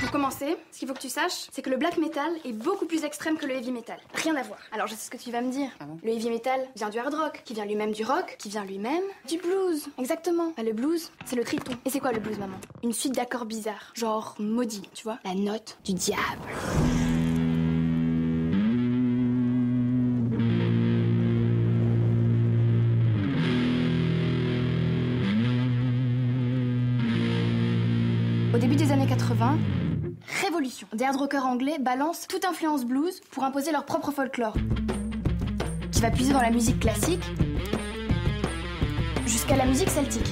Pour commencer, ce qu'il faut que tu saches, c'est que le black metal est beaucoup plus extrême que le heavy metal. Rien à voir. Alors je sais ce que tu vas me dire. Ah bon ? Le heavy metal vient du hard rock, qui vient lui-même du rock, qui vient lui-même du blues. Exactement. Bah, le blues, c'est le triton. Et c'est quoi le blues, maman ? Une suite d'accords bizarres, genre maudits, tu vois ? La note du diable. Au début des années 80, révolution. Des hard rockers anglais balancent toute influence blues pour imposer leur propre folklore, qui va puiser dans la musique classique jusqu'à la musique celtique.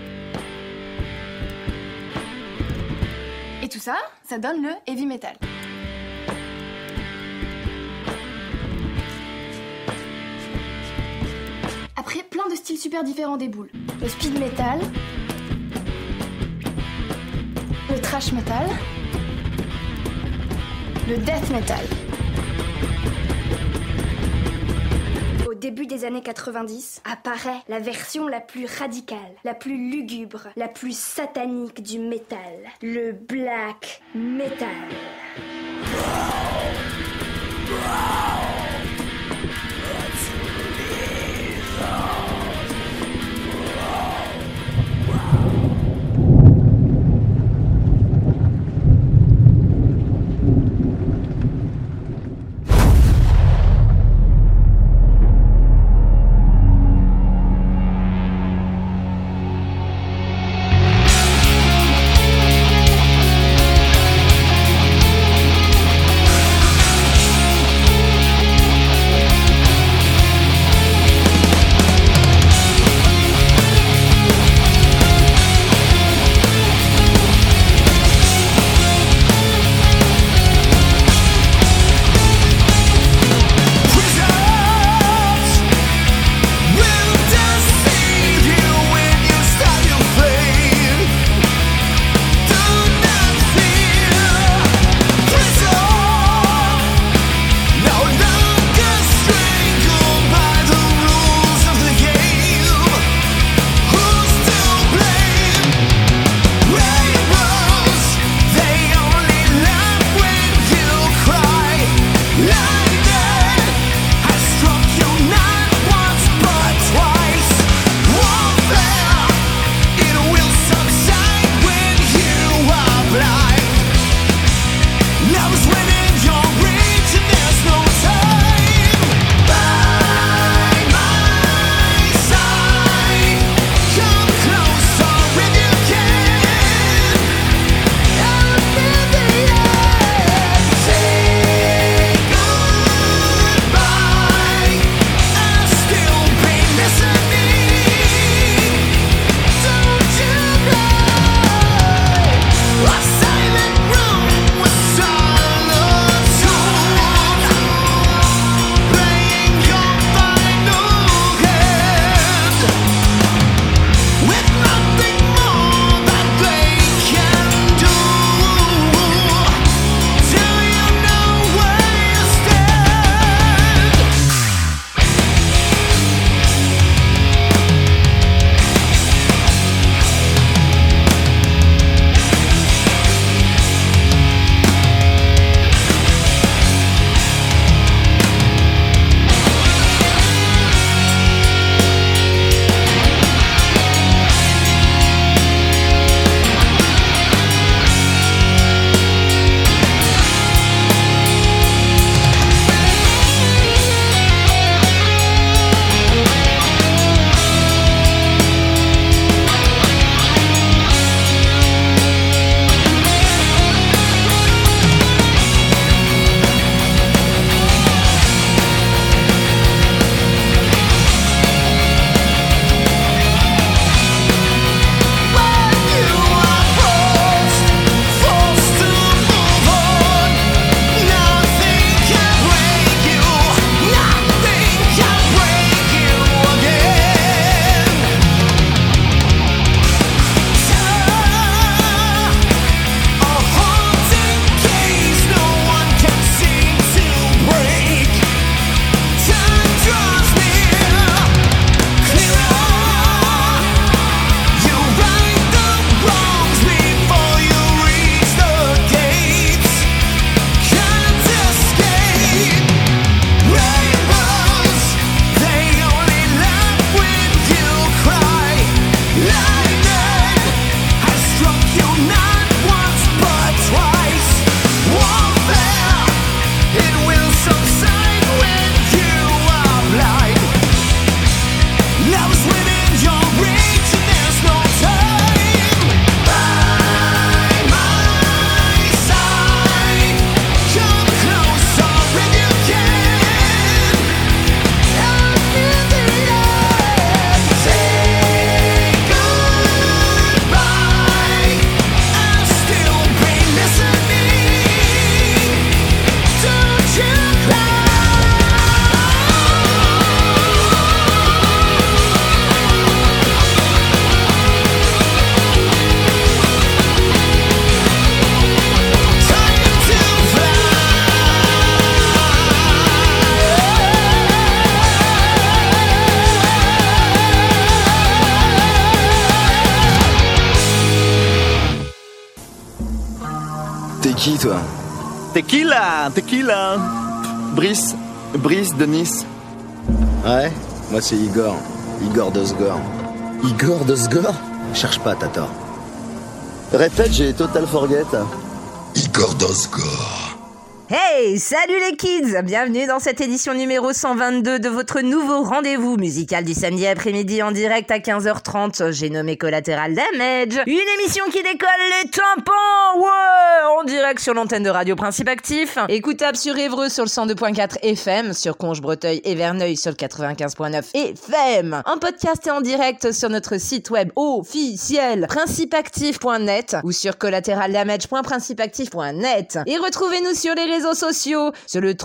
Et tout ça, ça donne le heavy metal. Après, plein de styles super différents déboulent. Le speed metal, le thrash metal, le death metal. Au début des années 90, apparaît la version la plus radicale, la plus lugubre, la plus satanique du métal, le black metal. T'es qui, toi? Tequila. Brice de Nice. Ouais, moi c'est Igor. Igor Dosgor. Igor Dosgor? Cherche pas, t'as tort. Répète, j'ai total forget. Igor Dosgor. Hey, salut les kids! Bienvenue dans cette édition numéro 122 de votre nouveau rendez-vous musical du samedi après-midi en direct à 15h30. J'ai nommé Collateral Damage. Une émission qui décolle les tympans! Ouais! En direct sur l'antenne de Radio Principe Actif. Écoutable sur Évreux sur le 102.4 FM, sur Conches-Breteuil et Verneuil sur le 95.9 FM. En podcast et en direct sur notre site web officiel principeactif.net ou sur collateraldamage.principeactif.net. Et retrouvez-nous sur les réseaux sociaux, sur le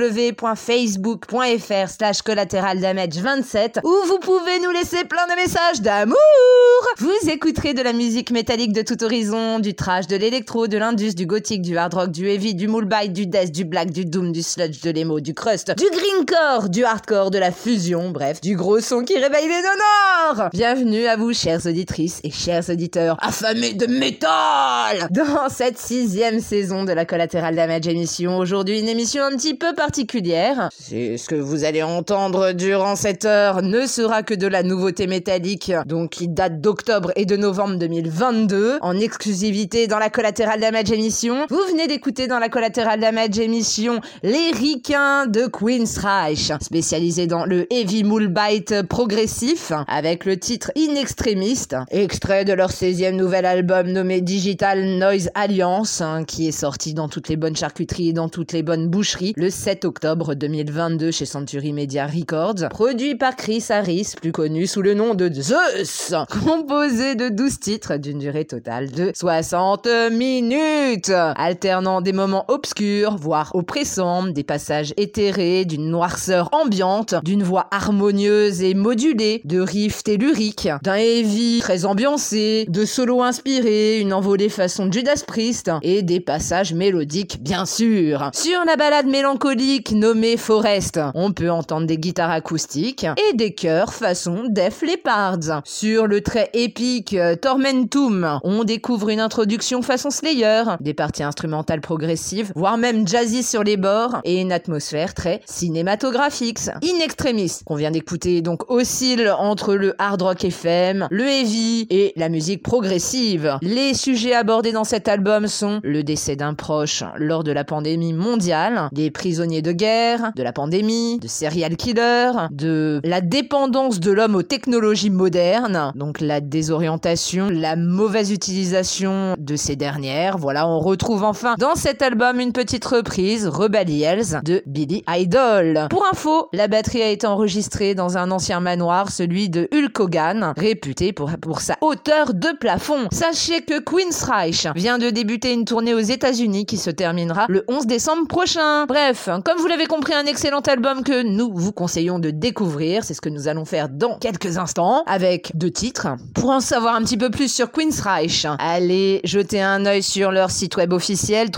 www.facebook.fr/collateraldamage27 où vous pouvez nous laisser plein de messages d'amour. Vous écouterez de la musique métallique de tout horizon, du trash, de l'électro, de l'indus, du gothique, du hard rock, du heavy, du moolbite, du death, du black, du doom, du sludge, de l'emo, du crust, du greencore, du hardcore, de la fusion, bref, du gros son qui réveille les honneurs. Bienvenue à vous, chères auditrices et chers auditeurs affamés de métal, dans cette 6e saison de la Collateral Damage émission. Aujourd'hui, une émission un petit peu particulière. C'est ce que vous allez entendre durant cette heure ne sera que de la nouveauté métallique, donc qui date d'octobre et de novembre 2022, en exclusivité dans la Collateral Damage émission. Vous venez d'écouter dans la Collateral Damage émission les ricains de Queensryche, spécialisés dans le heavy moolbite progressif, avec le titre In Extremis, extrait de leur 16e nouvel album nommé Digital Noise Alliance, qui est sorti dans toutes les bonnes charcuteries et dans toutes les bonnes boucheries le 7 octobre 2022 chez Century Media Records, produit par Chris Harris, plus connu sous le nom de Zeus, composé de 12 titres d'une durée totale de 60 minutes, alternant des moments obscurs, voire oppressants, des passages éthérés, d'une noirceur ambiante, d'une voix harmonieuse et modulée, de riffs telluriques, d'un heavy très ambiancé, de solos inspirés, une envolée façon Judas Priest, et des passages mélodiques bien sûr. Sur la ballade mélancolique nommée Forest, on peut entendre des guitares acoustiques et des chœurs façon Def Leppard. Sur le très épique Tormentum, on découvre une introduction façon Slayer, des parties instrumentales progressives, voire même jazzy sur les bords, et une atmosphère très cinématographique. In Extremis, qu'on vient d'écouter, donc oscille entre le hard rock FM, le heavy et la musique progressive. Les sujets abordés dans cet album sont le décès d'un proche lors de la pandémie mondiale, des prisonniers de guerre, de la pandémie, de serial killers, de la dépendance de l'homme aux technologies modernes, donc la désorientation, la mauvaise utilisation de ces dernières. Voilà, on retrouve enfin dans cet album une petite reprise, Rebel Yells, de Billy Idol. Pour info, la batterie a été enregistrée dans un ancien manoir, celui de Hulk Hogan, réputé pour sa hauteur de plafond. Sachez que Queensryche vient de débuter une tournée aux États-Unis qui se terminera le 11 décembre prochain. Bref, comme vous l'avez compris, un excellent album que nous vous conseillons de découvrir. C'est ce que nous allons faire dans quelques instants, avec 2 titres. Pour en savoir un petit peu plus sur Queensryche, allez jeter un œil sur leur site web officiel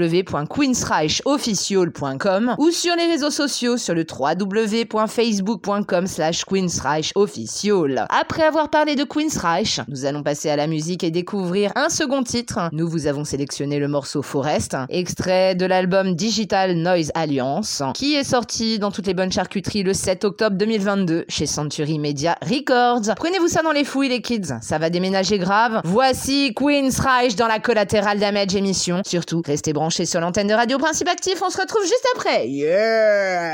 www.queensrycheofficial.com ou sur les réseaux sociaux sur le www.facebook.com/queensrycheofficial. Après avoir parlé de Queensryche, nous allons passer à la musique et découvrir un second titre. Nous vous avons sélectionné le morceau Forest, extrait de l'album Digital Noise Alliance, qui est sorti dans toutes les bonnes charcuteries le 7 octobre 2022 chez Century Media Records. Prenez-vous ça dans les fouilles les kids, ça va déménager grave. Voici Queensryche dans la Collateral Damage émission. Surtout, restez branchés sur l'antenne de Radio Principe Actif, on se retrouve juste après. Yeah!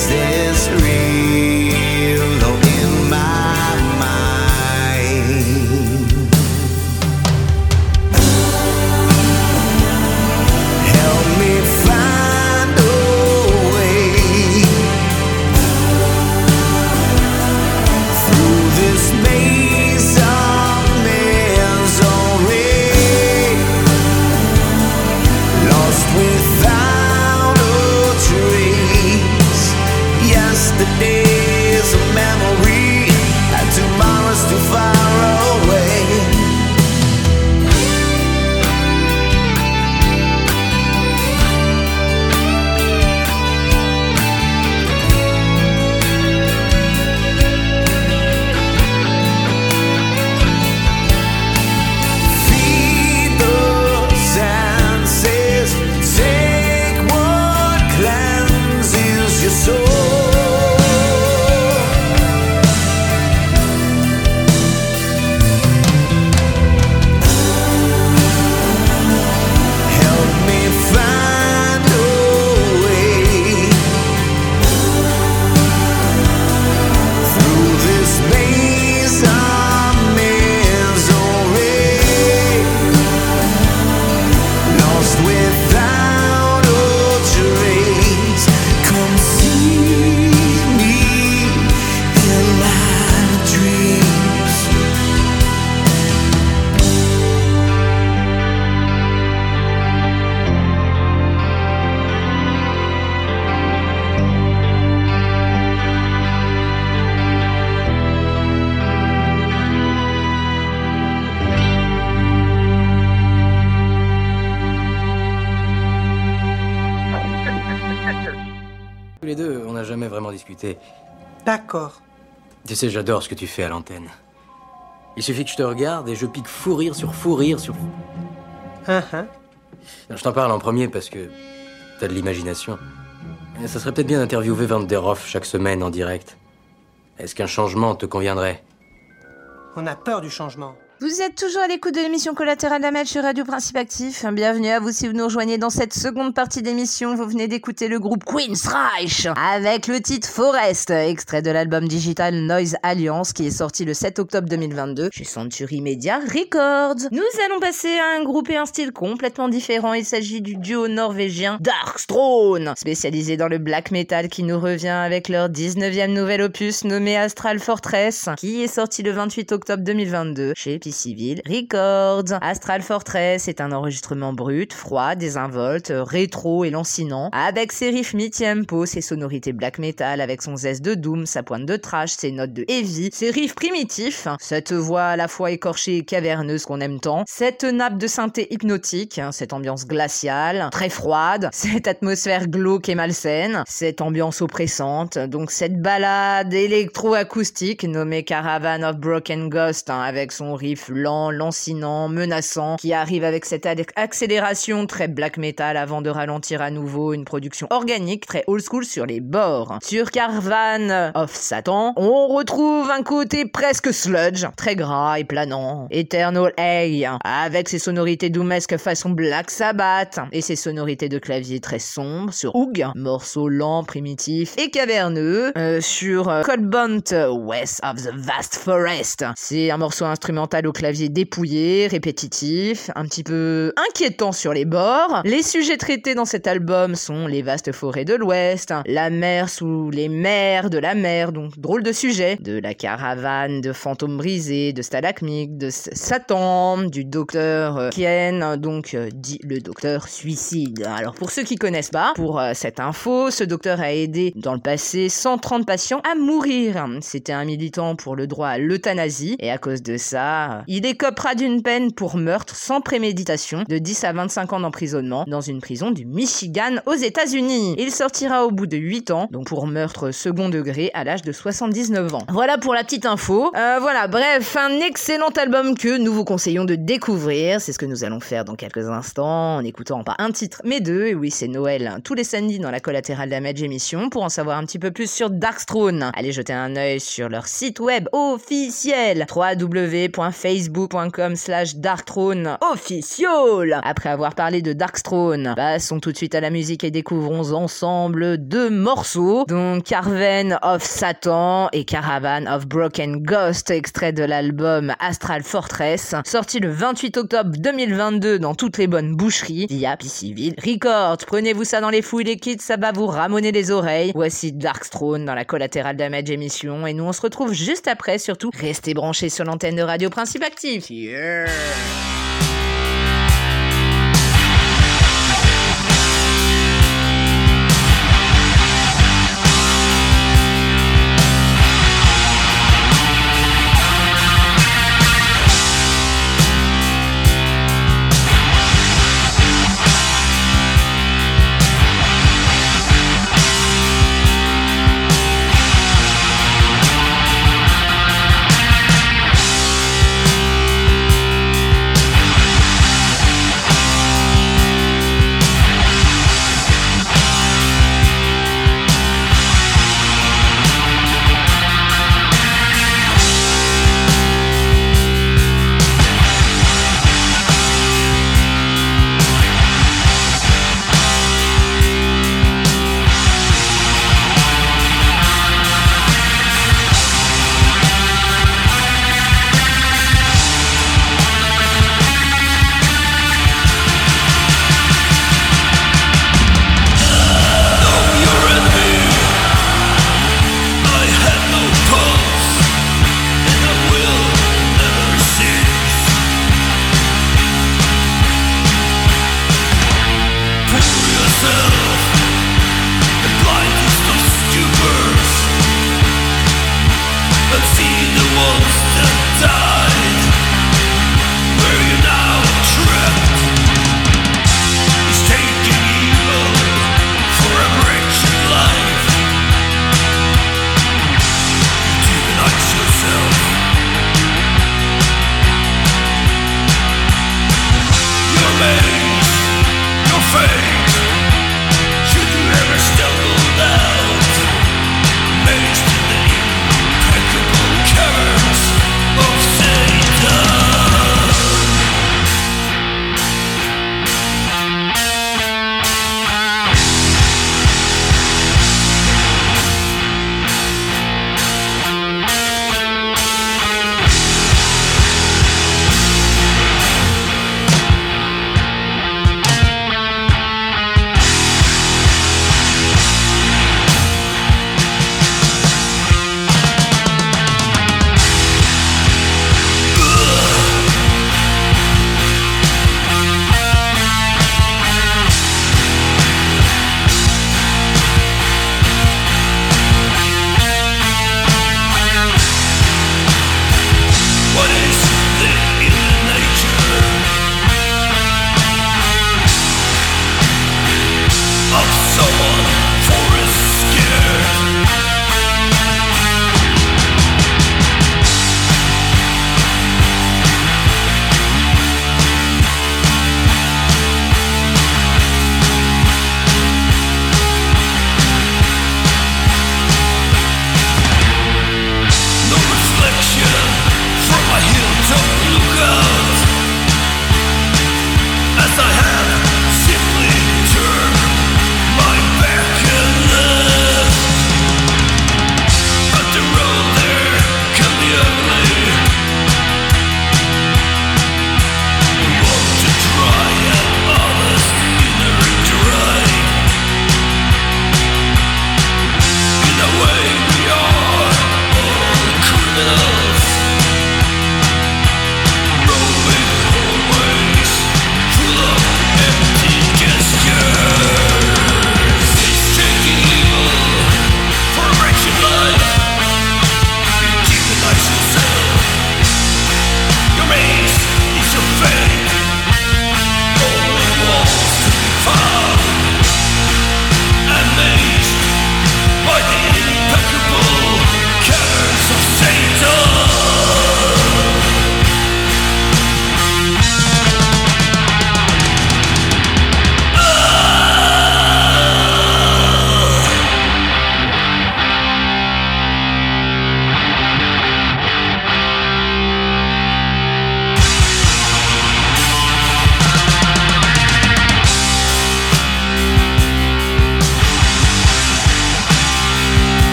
Is this real or in my mind? Help me find a way through this maze of misery, lost without a trace. Yesterday's a memory, and tomorrow's too far away. Feed the senses, take what cleanses your soul. Help me find a way through this maze of misery, lost without a trace. Come see me in my dreams. Tous les deux, on n'a jamais vraiment discuté. D'accord. Tu sais, j'adore ce que tu fais à l'antenne. Il suffit que je te regarde et je pique fou rire sur fou rire sur... Uh-huh. Non, je t'en parle en premier parce que t'as de l'imagination. Et ça serait peut-être bien d'interviewer Van der Hoff chaque semaine en direct. Est-ce qu'un changement te conviendrait? On a peur du changement. Vous êtes toujours à l'écoute de l'émission Collatérale Damage sur Radio Principe Actif. Bienvenue à vous si vous nous rejoignez dans cette seconde partie d'émission. Vous venez d'écouter le groupe Queensryche avec le titre Forest, extrait de l'album Digital Noise Alliance qui est sorti le 7 octobre 2022 chez Century Media Records. Nous allons passer à un groupe et un style complètement différent. Il s'agit du duo norvégien Darkthrone, spécialisé dans le black metal, qui nous revient avec leur 19e nouvel opus nommé Astral Fortress, qui est sorti le 28 octobre 2022 chez Civil Records. Astral Fortress est un enregistrement brut, froid, désinvolte, rétro et lancinant, avec ses riffs mi-tempo, ses sonorités black metal, avec son zeste de doom, sa pointe de thrash, ses notes de heavy, ses riffs primitifs, cette voix à la fois écorchée et caverneuse qu'on aime tant, cette nappe de synthé hypnotique, cette ambiance glaciale, très froide, cette atmosphère glauque et malsaine, cette ambiance oppressante, donc cette balade électro-acoustique nommée Caravan of Broken Ghost, avec son riff lent, lancinant, menaçant, qui arrive avec cette accélération très black metal avant de ralentir à nouveau, une production organique très old school sur les bords. Sur Caravan of Satan, on retrouve un côté presque sludge, très gras et planant. Eternal Hay, avec ses sonorités doomesques façon Black Sabbath, et ses sonorités de clavier très sombres. Sur Oog, morceau lent, primitif et caverneux. Sur Coldbunt West of the Vast Forest, c'est un morceau instrumental au clavier dépouillé, répétitif, un petit peu inquiétant sur les bords. Les sujets traités dans cet album sont les vastes forêts de l'Ouest, la mer sous les mers de la mer, donc drôle de sujet, de la caravane de fantômes brisés, de stalagmites, de Satan, du docteur Kien, donc dit le docteur suicide. Alors pour ceux qui connaissent pas, pour cette info, ce docteur a aidé dans le passé 130 patients à mourir. C'était un militant pour le droit à l'euthanasie et à cause de ça, il écopera d'une peine pour meurtre sans préméditation de 10 à 25 ans d'emprisonnement dans une prison du Michigan aux États-Unis. Il sortira au bout de 8 ans, donc pour meurtre second degré à l'âge de 79 ans. Voilà pour la petite info. Voilà, bref, un excellent album que nous vous conseillons de découvrir. C'est ce que nous allons faire dans quelques instants en écoutant pas un titre mais deux. Et oui, c'est Noël tous les samedis dans la Collatérale Damage émission. Pour en savoir un petit peu plus sur Darkthrone, allez jeter un œil sur leur site web officiel www.fnac.fr facebook.com/darkthrone official. Après avoir parlé de Darkthrone, passons tout de suite à la musique et découvrons ensemble 2 morceaux, donc Carven of Satan et Caravan of Broken Ghost, extrait de l'album Astral Fortress, sorti le 28 octobre 2022 dans toutes les bonnes boucheries via PCville Records. Prenez-vous ça dans les fouilles les kids, ça va vous ramoner les oreilles. Voici Darkthrone dans la Collateral Damage émission et nous on se retrouve juste après. Surtout restez branchés sur l'antenne de Radio Principe Actif. Yeah.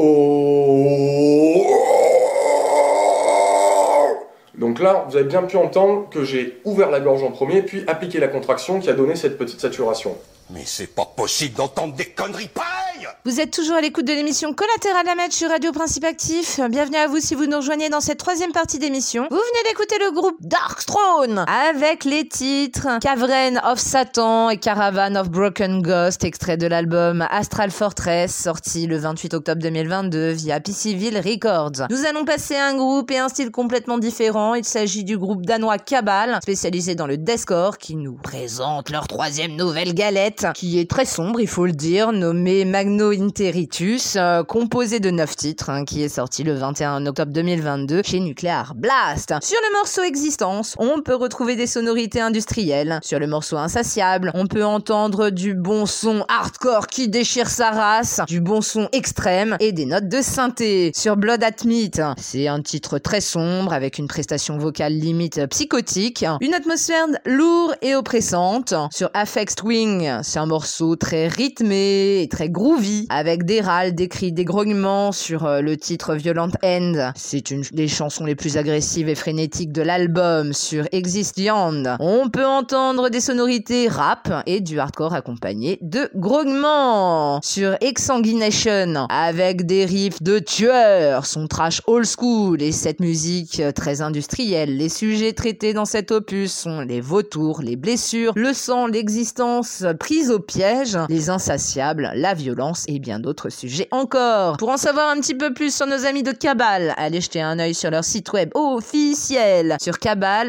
Donc là, vous avez bien pu entendre que j'ai ouvert la gorge en premier, puis appliqué la contraction qui a donné cette petite saturation. Mais c'est pas possible d'entendre des conneries pareilles! Vous êtes toujours à l'écoute de l'émission Collatéral Damage sur Radio Principe Actif. Bienvenue à vous si vous nous rejoignez dans cette troisième partie d'émission. Vous venez d'écouter le groupe Darkthrone avec les titres Cavern of Satan et Caravan of Broken Ghost, extrait de l'album Astral Fortress, sorti le 28 octobre 2022 via PCville Records. Nous allons passer à un groupe et un style complètement différent. Il s'agit du groupe danois Cabal, spécialisé dans le deathcore, qui nous présente leur troisième nouvelle galette, qui est très sombre, il faut le dire, nommée Magno Interitus, composé de 9 titres, qui est sorti le 21 octobre 2022 chez Nuclear Blast. Sur le morceau Existence, on peut retrouver des sonorités industrielles. Sur le morceau Insatiable, on peut entendre du bon son hardcore qui déchire sa race, du bon son extrême et des notes de synthé. Sur Blood at Meat, c'est un titre très sombre avec une prestation vocale limite psychotique, une atmosphère lourde et oppressante. Sur Affect Wing, c'est un morceau très rythmé et très groovy, avec des râles, des cris, des grognements. Sur le titre Violent End, c'est une des chansons les plus agressives et frénétiques de l'album. Sur Exist Beyond, on peut entendre des sonorités rap et du hardcore accompagné de grognements. Sur Exsanguination, avec des riffs de tueurs, son trash old school et cette musique très industrielle. Les sujets traités dans cet opus sont les vautours, les blessures, le sang, l'existence prise au piège, les insatiables, la violence et bien d'autres sujets encore. Pour en savoir un petit peu plus sur nos amis de Cabal, allez jeter un œil sur leur site web officiel sur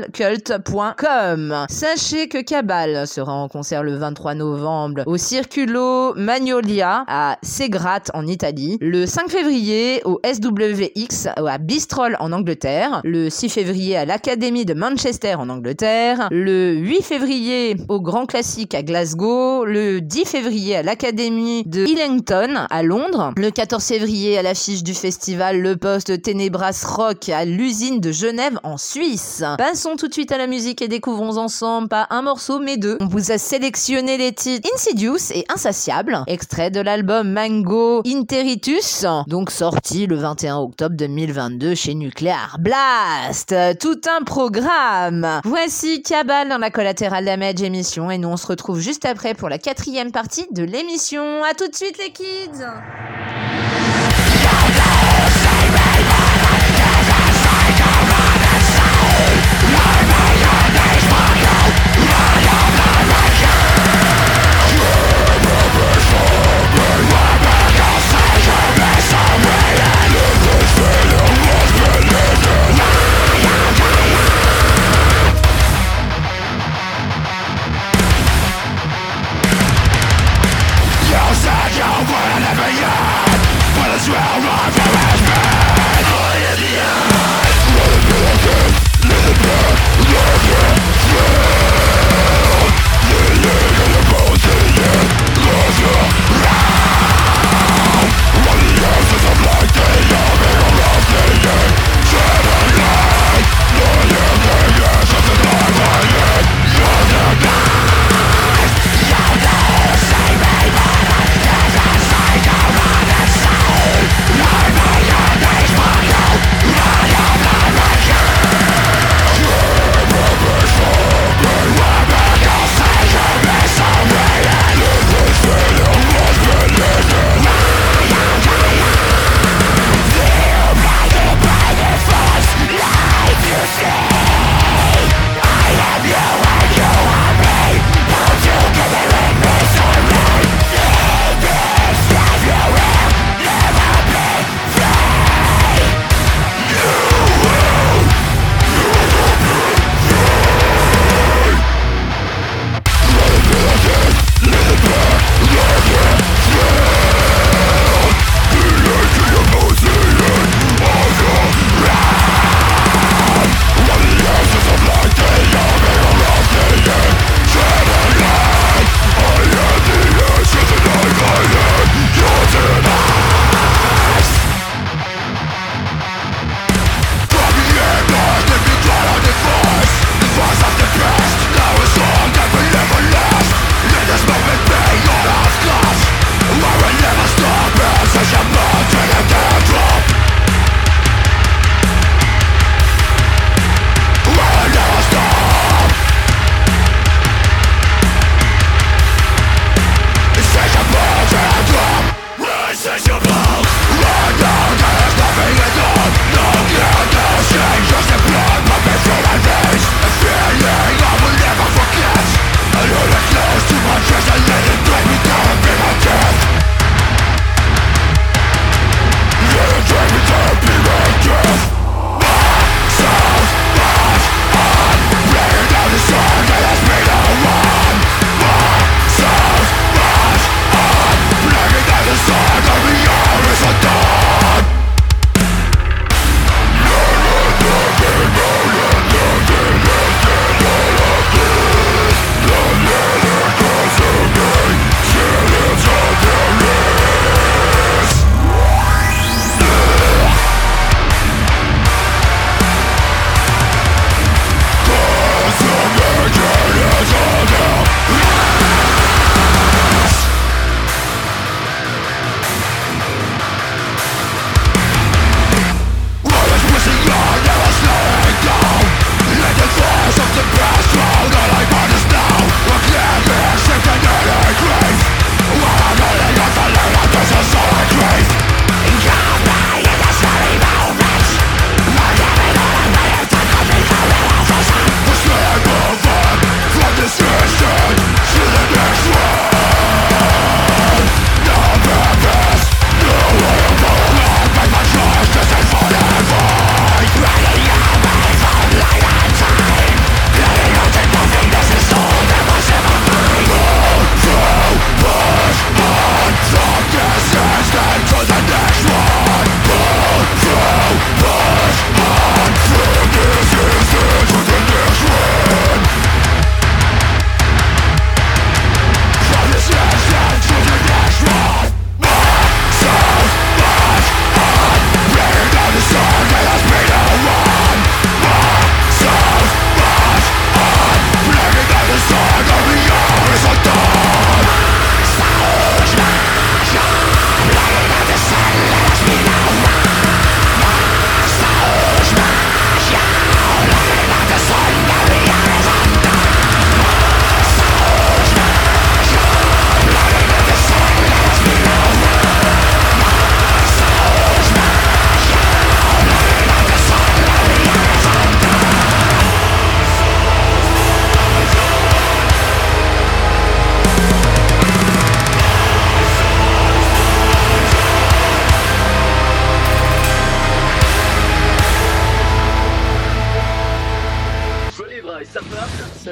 cabalcult.com. Sachez que Cabal sera en concert le 23 novembre au Circulo Magnolia à Segrate en Italie, le 5 février au SWX à Bristol en Angleterre, le 6 février à l'Académie de Manchester en Angleterre, le 8 février au Grand Classique à Glasgow, le 10 février à l'Académie de Hillington à Londres, le 14 février à l'affiche du festival Le Poste Ténébras Rock à l'usine de Genève en Suisse. Passons tout de suite à la musique et découvrons ensemble pas un morceau mais deux. On vous a sélectionné les titres Insidious et Insatiable, extrait de l'album Mango Interitus, donc sorti le 21 octobre 2022 chez Nuclear Blast. Tout un programme. Voici Cabal dans la Collatéral Damage émission et nous on se retrouve juste après pour la 4e partie de l'émission. À tout de suite les kids. You said you wouldn't ever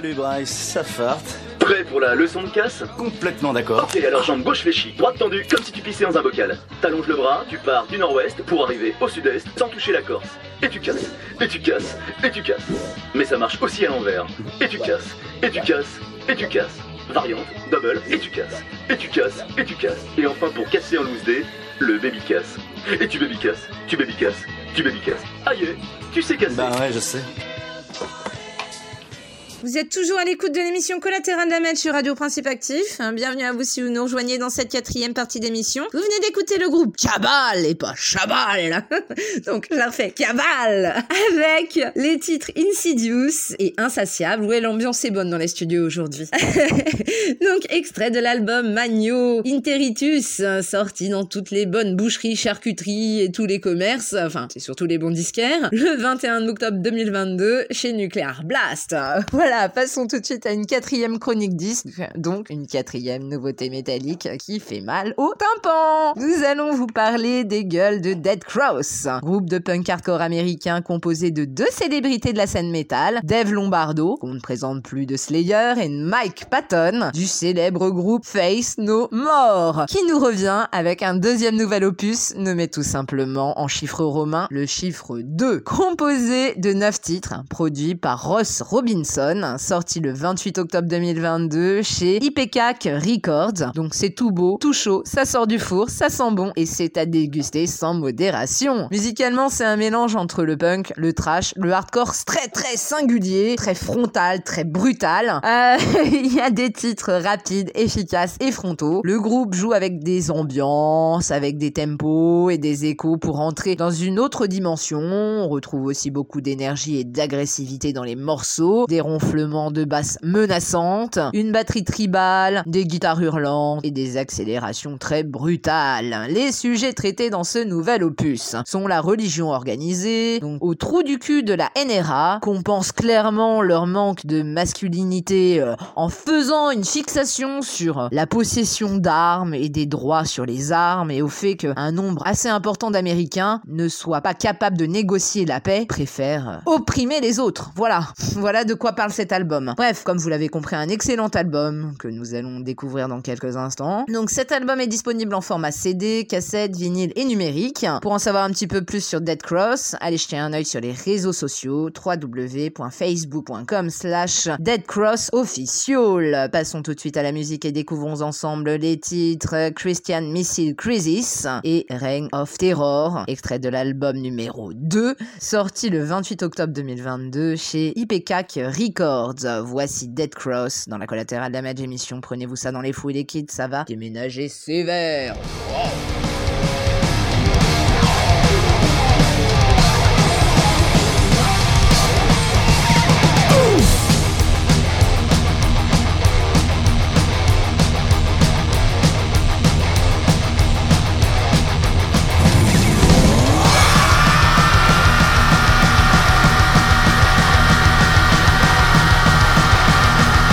Salut Bryce, ça farte. Prêt pour la leçon de casse? Complètement d'accord. Ok, alors jambe gauche fléchie, droite tendue, comme si tu pissais dans un bocal. T'allonges le bras, tu pars du nord-ouest pour arriver au sud-est sans toucher la Corse. Et tu casses, et tu casses, et tu casses. Mais ça marche aussi à l'envers. Et tu casses, et tu casses, et tu casses. Variante, double, et tu casses, et tu casses, et tu casses. Et enfin pour casser en loose day, le baby casse. Et tu baby casses, tu baby casses, tu baby casses. Aïe, tu sais casser. Bah ouais, je sais. Vous êtes toujours à l'écoute de l'émission Collatéral Damage sur Radio Principe Actif. Bienvenue à vous si vous nous rejoignez dans cette 4e partie d'émission. Vous venez d'écouter le groupe Cabal et pas Chabal. Donc je la refais, Cabal, avec les titres Insidious et Insatiable. Ouais, l'ambiance est bonne dans les studios aujourd'hui. Donc extrait de l'album Magno Interitus, sorti dans toutes les bonnes boucheries, charcuteries et tous les commerces. Enfin, c'est surtout les bons disquaires. Le 21 octobre 2022 chez Nuclear Blast. Voilà, passons tout de suite à une 4e chronique disque, donc une 4e nouveauté métallique qui fait mal au tympan. Nous allons vous parler des gueules de Dead Cross, groupe de punk hardcore américain composé de 2 célébrités de la scène métal, Dave Lombardo, qu'on ne présente plus de Slayer, et Mike Patton, du célèbre groupe Face No More, qui nous revient avec un 2e nouvel opus nommé tout simplement en chiffre romain le chiffre 2, composé de 9 titres, produit par Ross Robinson, sorti le 28 octobre 2022 chez IPCAC Records. Donc c'est tout beau, tout chaud, ça sort du four, ça sent bon et c'est à déguster sans modération. Musicalement, c'est un mélange entre le punk, le trash, le hardcore très très singulier, très frontal, très brutal. Il y a des titres rapides, efficaces et frontaux. Le groupe joue avec des ambiances, avec des tempos et des échos pour entrer dans une autre dimension. On retrouve aussi beaucoup d'énergie et d'agressivité dans les morceaux, des ronflements de basses menaçantes, une batterie tribale, des guitares hurlantes et des accélérations très brutales. Les sujets traités dans ce nouvel opus sont la religion organisée, donc au trou du cul de la NRA, compense clairement leur manque de masculinité en faisant une fixation sur la possession d'armes et des droits sur les armes et au fait qu'un nombre assez important d'Américains ne soient pas capables de négocier la paix, préfèrent opprimer les autres. Voilà de quoi parle cet album. Bref, comme vous l'avez compris, un excellent album que nous allons découvrir dans quelques instants. Donc cet album est disponible en format CD, cassette, vinyle et numérique. Pour en savoir un petit peu plus sur Dead Cross, allez jeter un œil sur les réseaux sociaux www.facebook.com/deadcrossofficial. Passons tout de suite à la musique et découvrons ensemble les titres Christian Missile Crisis et Reign of Terror, extrait de l'album numéro 2, sorti le 28 octobre 2022 chez IPCAC Records. Voici Dead Cross dans la Collatéral Damage émission. Prenez-vous ça dans les fous et les kids, ça va déménager sévère. Wow.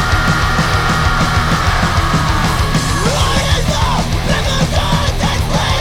Dead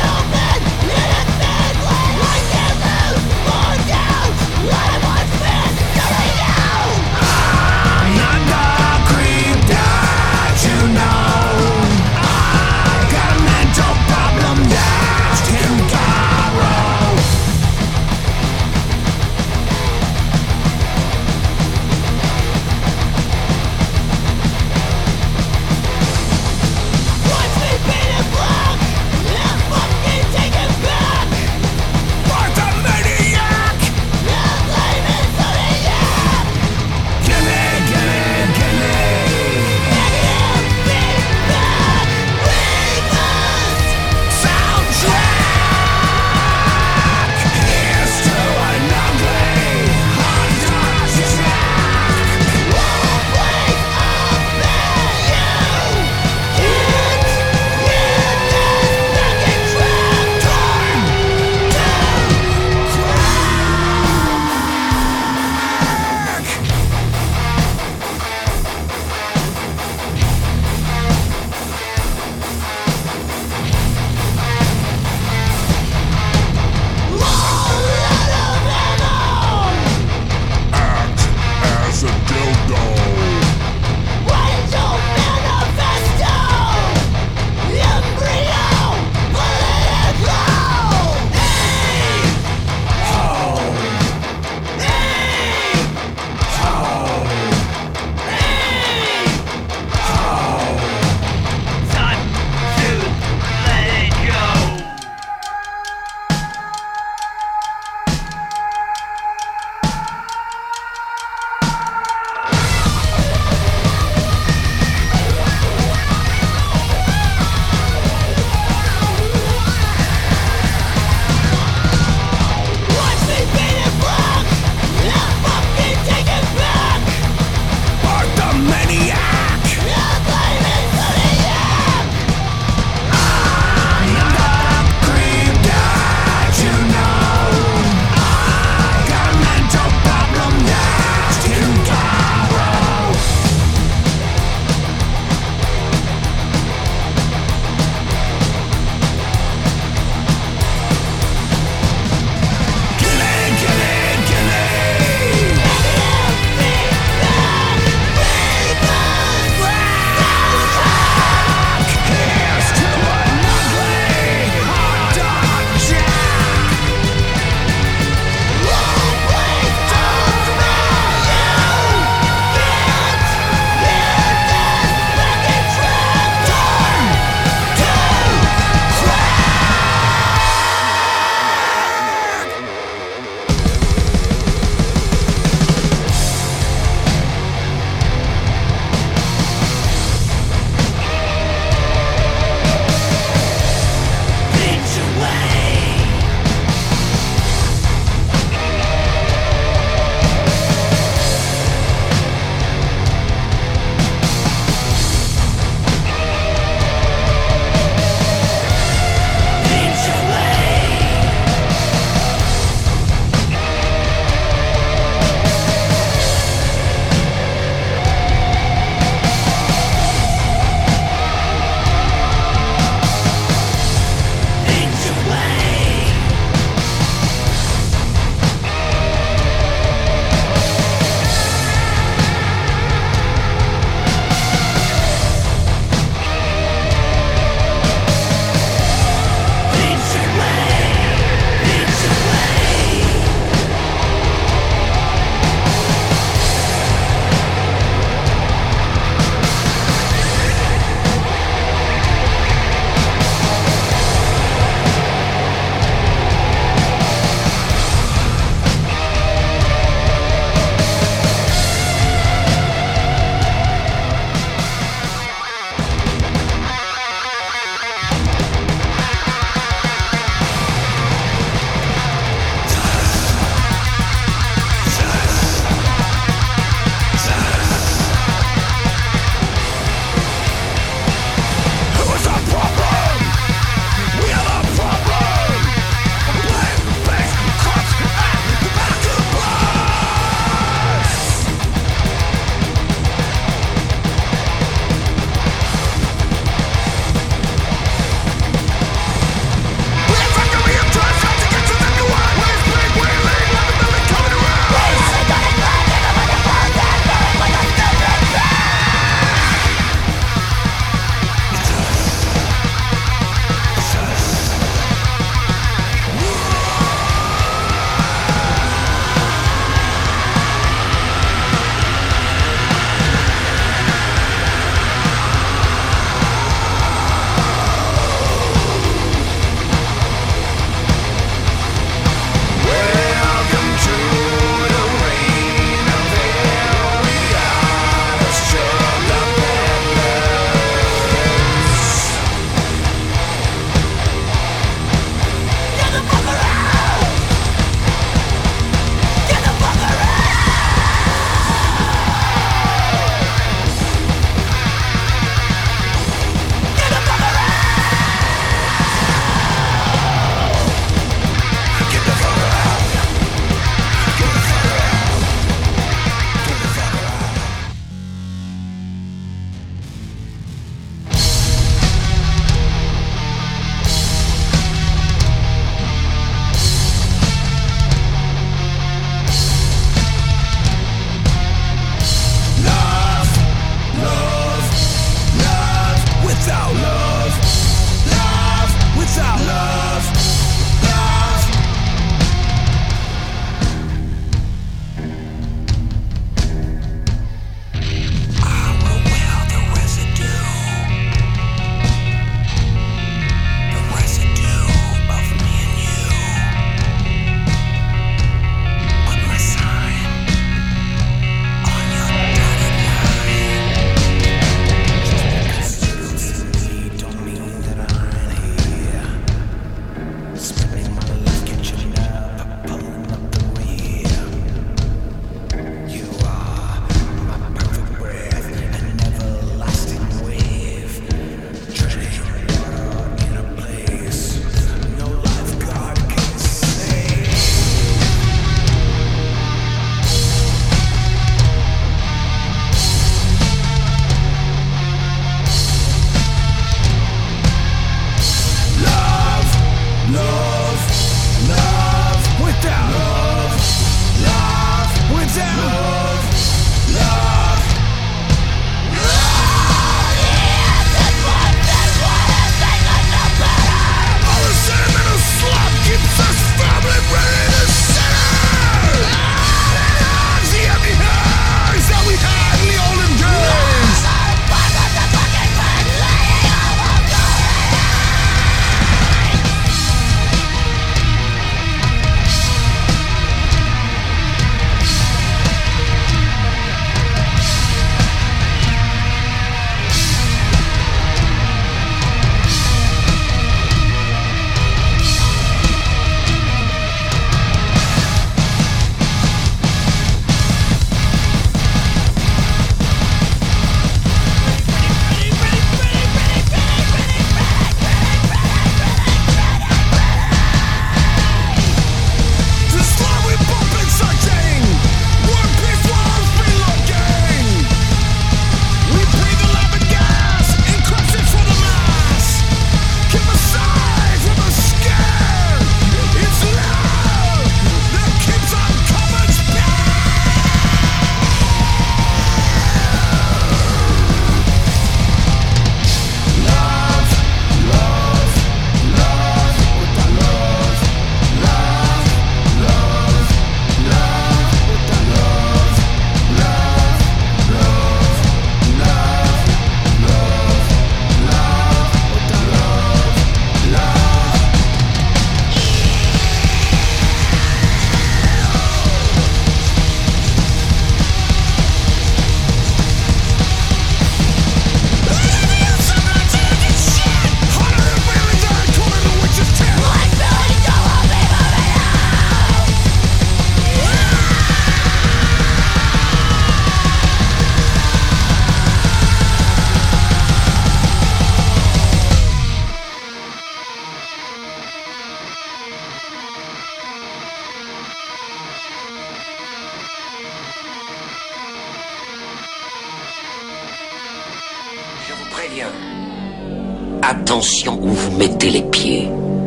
bien. Attention où vous mettez les pieds.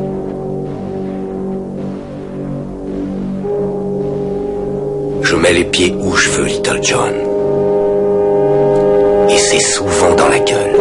Je mets les pieds où je veux, Little John. Et c'est souvent dans la gueule.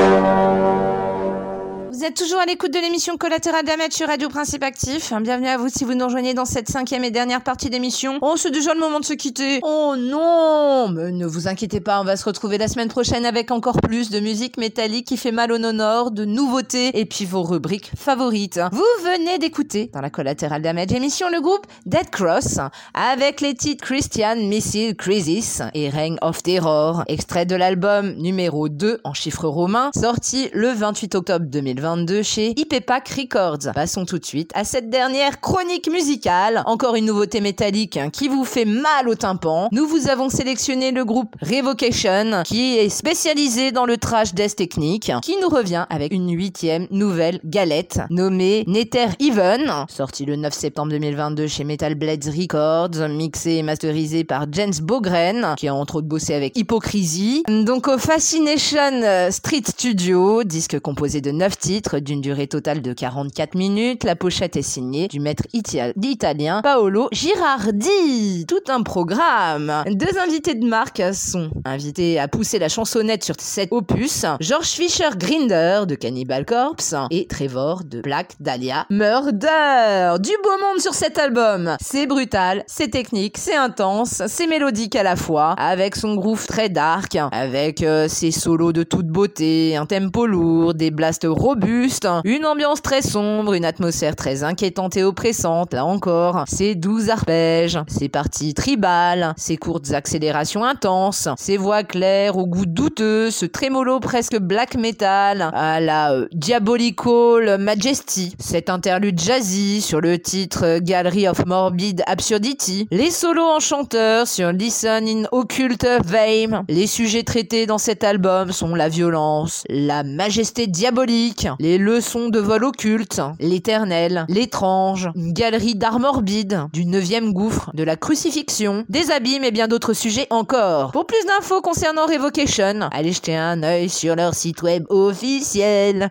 Vous êtes toujours à l'écoute de l'émission Collateral Damage sur Radio Principe Actif. Bienvenue à vous si vous nous rejoignez dans cette 5e et dernière partie d'émission. Oh, c'est déjà le moment de se quitter. Oh non, mais ne vous inquiétez pas, on va se retrouver la semaine prochaine avec encore plus de musique métallique qui fait mal au nord, de nouveautés et puis vos rubriques favorites. Vous venez d'écouter dans la Collateral Damage émission le groupe Dead Cross avec les titres Christian Missile Crisis et Reign of Terror, extrait de l'album numéro 2 en chiffres romains, sorti le 28 octobre 2022 chez Ipepak Records. Passons tout de suite à cette dernière chronique musicale. Encore une nouveauté métallique qui vous fait mal au tympan. Nous vous avons sélectionné le groupe Revocation qui est spécialisé dans le thrash death technique, qui nous revient avec une 8e nouvelle galette nommée Nether Even, sortie le 9 septembre 2022 chez Metal Blades Records, mixée et masterisée par Jens Bogren, qui a entre autres bossé avec Hypocrisy. Donc au Fascination Street Studio, disque composé de 9 titres d'une durée totale de 44 minutes. La pochette est signée du maître italien Paolo Girardi. Tout un programme. Deux invités de marque sont invités à pousser la chansonnette sur cet opus. George Fisher Grinder de Cannibal Corpse et Trevor de Black Dahlia Murder. Du beau monde sur cet album. C'est brutal, c'est technique, c'est intense, c'est mélodique à la fois, avec son groove très dark, avec ses solos de toute beauté, un tempo lourd, des blasts robustes, une ambiance très sombre, une atmosphère très inquiétante et oppressante, là encore, ses doux arpèges, ses parties tribales, ses courtes accélérations intenses, ses voix claires au goût douteux, ce trémolo presque black metal à la Diabolical Majesty, cet interlude jazzy sur le titre Gallery of Morbid Absurdity, les solos enchanteurs sur Listen in Occult Vein. Les sujets traités dans cet album sont la violence, la majesté diabolique, les leçons de vol occulte, l'éternel, l'étrange, une galerie d'art morbide, du 9e gouffre, de la crucifixion, des abîmes et bien d'autres sujets encore. Pour plus d'infos concernant Revocation, allez jeter un œil sur leur site web officiel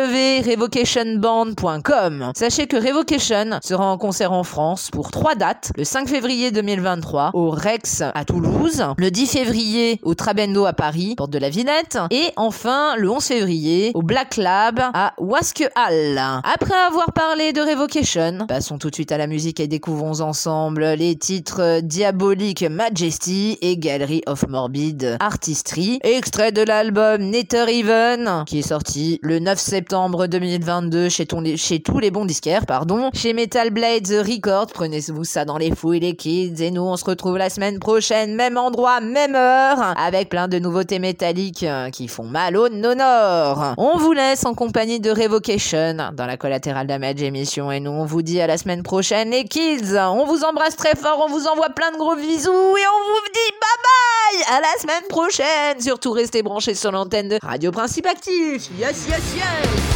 www.revocationband.com. Sachez que Revocation sera en concert en France pour 3 dates, le 5 février 2023 au Rex à Toulouse, le 10 février au Trabendo à Paris, porte de la Villette, et enfin le 11 février au Black Lab à Wasquehal. Après avoir parlé de Revocation, passons tout de suite à la musique et découvrons ensemble les titres Diabolic Majesty et Gallery of Morbid Artistry, extrait de l'album Nether Even, qui est sorti le 9 septembre 2022 chez tous les bons disquaires, chez Metal Blades Records. Prenez-vous ça dans les fouilles les kids, et nous on se retrouve la semaine prochaine, même endroit, même heure, avec plein de nouveautés métalliques qui font mal au nord. On vous laisse en compagnie de Revocation dans la Collateral Damage émission, et nous on vous dit à la semaine prochaine les kids. On vous embrasse très fort, on vous envoie plein de gros bisous et on vous dit bye bye à la semaine prochaine. Surtout restez branchés sur l'antenne de Radio Principe Actif. Yes yes yes.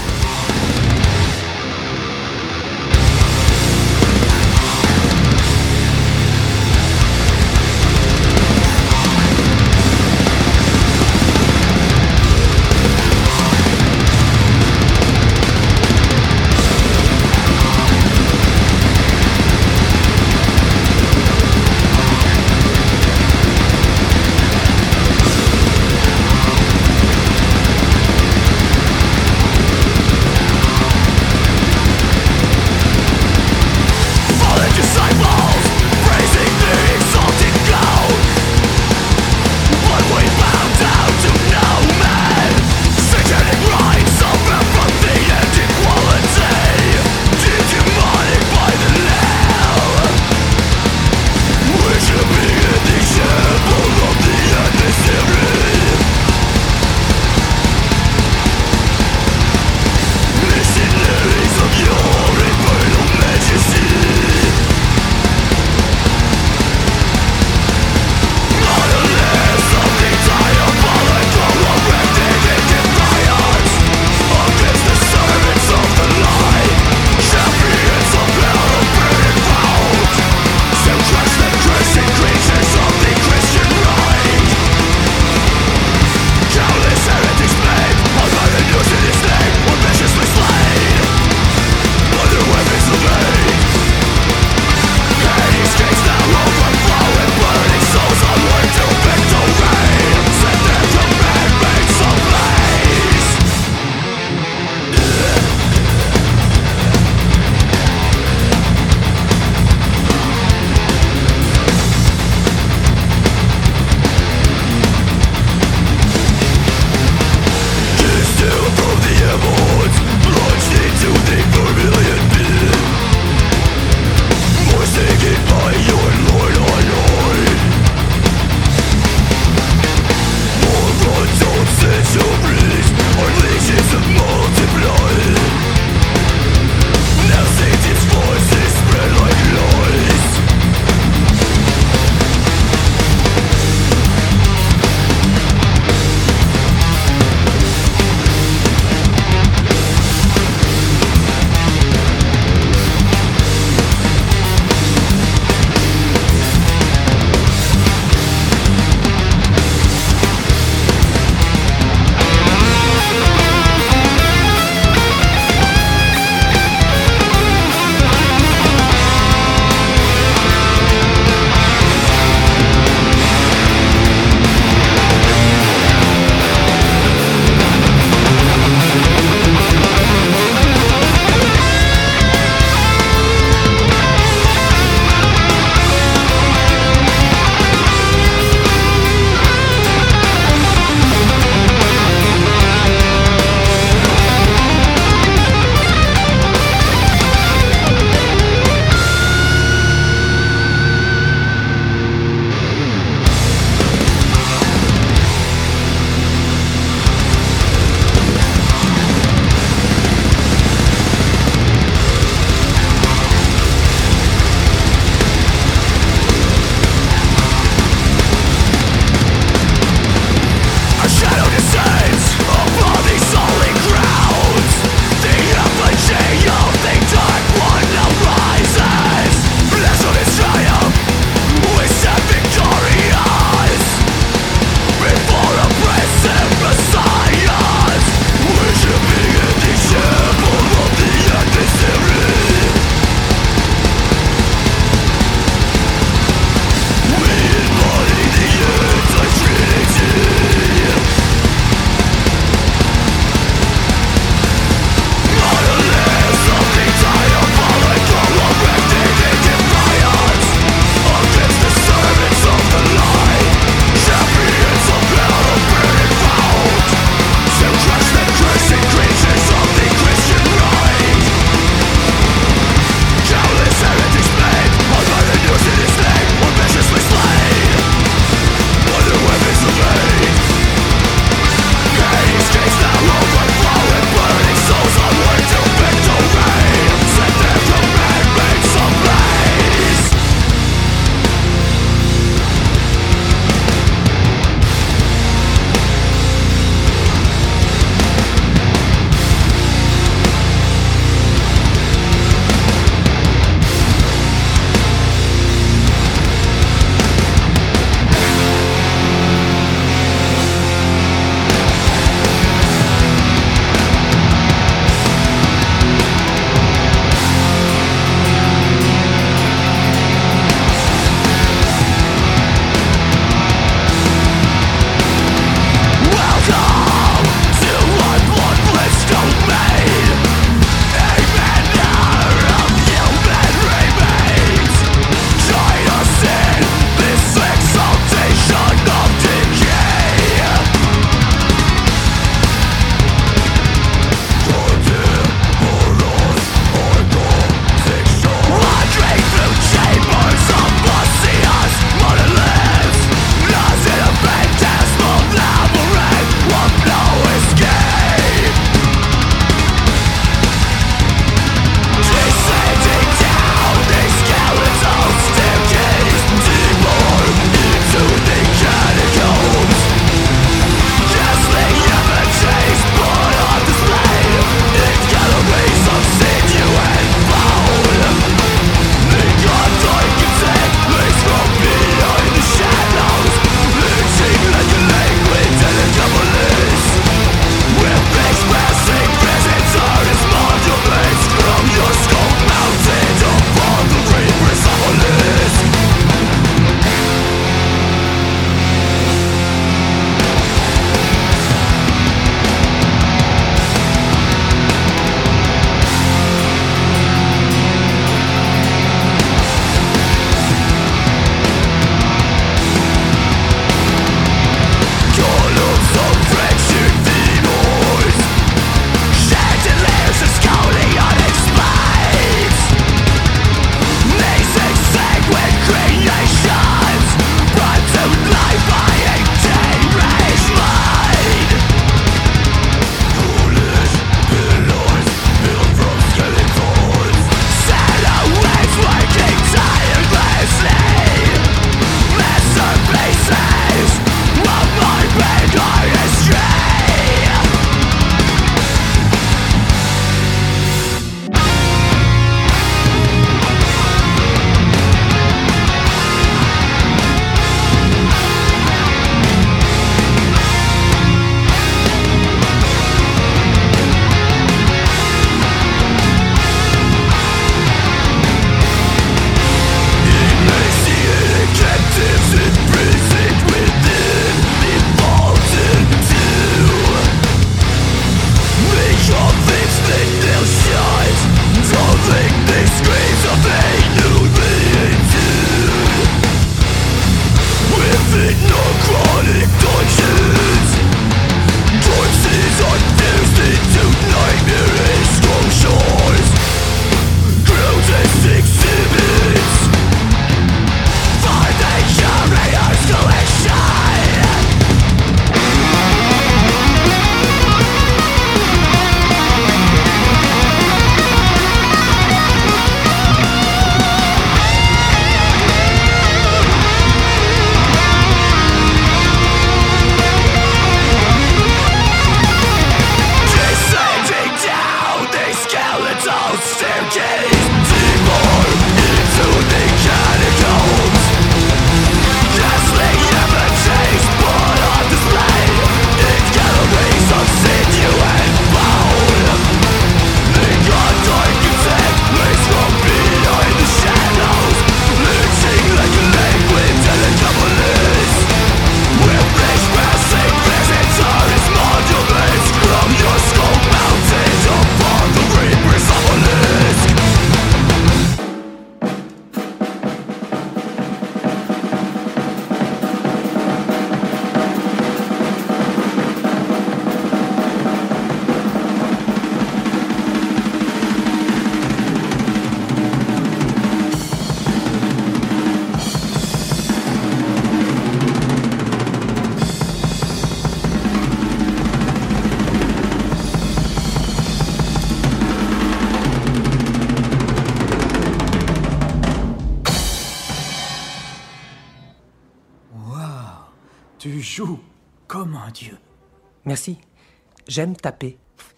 Tu joues comme un dieu. Merci. J'aime taper.